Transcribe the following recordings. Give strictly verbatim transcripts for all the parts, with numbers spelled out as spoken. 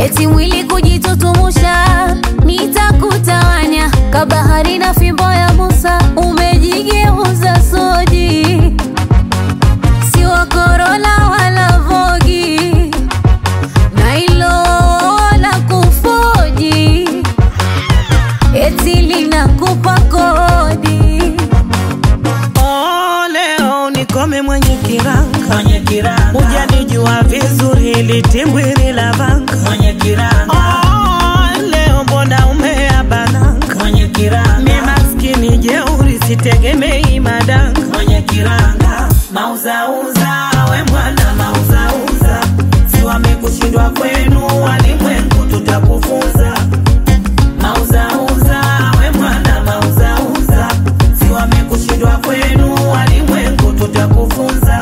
eti mwili kujitutumusha, nitakutawanya kabahari na fimbo ya Musa. Umejigeuza soji, si wa Corolla wala Vogue, na ilo la kufoji eti linakupa kodi. Oh, leo nikome mwenye kiranga, mwenye kiranga. Ujanijua vizuri litimbwiri la vanga, mwenye kiranga. Oh, leo mbona umeabananga, mwenye kiranga. Mi maskini jeuri sitegemei madanga, mwenye kiranga. Mauzauza we mwana mauzauza, si wamekushindwa kwenu walimwengu tutakufunza. Mauzauza we mwana mauzauza, si wamekushindwa kwenu walimwengu tutakufunza.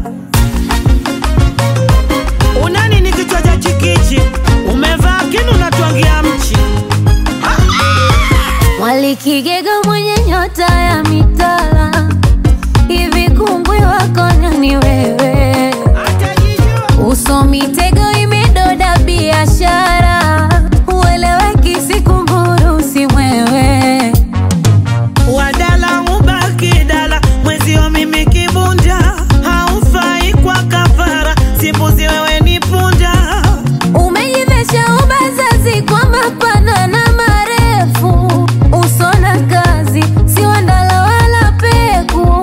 Unani ni kichwa cha chikichi, umevaa kinu na tuangia mchi. Walikigega mwenye nyota ya mitala, hivi kumbwi wako nani wewe? Uso mitego imedoda biashara, ueleweki sikumburu si mwewe. Wadala ubaki dala, mwezio mimi kibunja, haufai kwa kafara, sipuzi wewe ni punja. Umejivesha ubazazi kwa mapana na marefu, uso na kazi si wandala wala peku.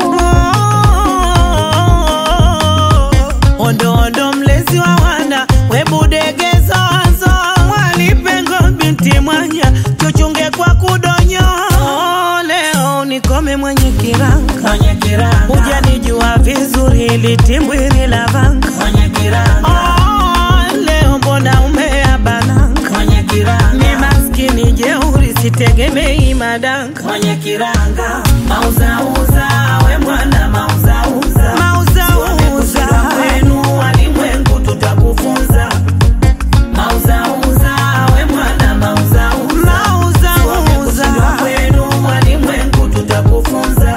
Ondo ondo mlezi wa wana, webudegezo azo, walipengo binti mwanya, chuchunge kwa kudonyo. Oh, leo nikome mwenye kiranga, mwenye kiranga. Ujanijua vizuri litimbwiri la vanga, mwenye kiranga. Oh, leo mbona umeabananga, mwenye kiranga. Mi maskini jeuri sitegemei madanga, mwenye kiranga. Mauzauza we mwana mauzauza, mauzauza kwenu walimwengu tutakufunza. Mauzauza we mwana mauzauza, mauzauza kwenu walimwengu tutakufunza.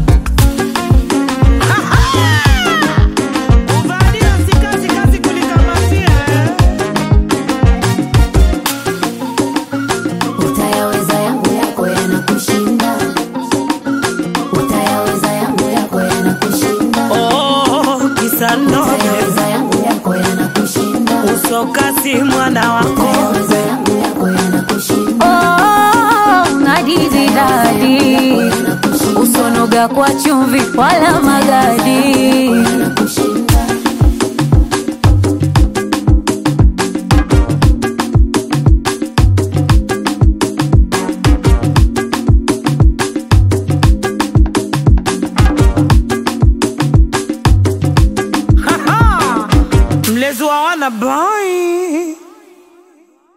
Uvalia sikazi kazi kulikamasia. Utayaweza yangu yako yanakushinda, utayaweza yangu yako yanakushinda. Oh, kisano Utayaweza yangu yako yanakushinda, usokasi mwana wako. utayaweza yangu yako yanakushinda. Oh, nadizi dadi, usonoga kwa chumvi wala magadi. Mlezi wa wana boy.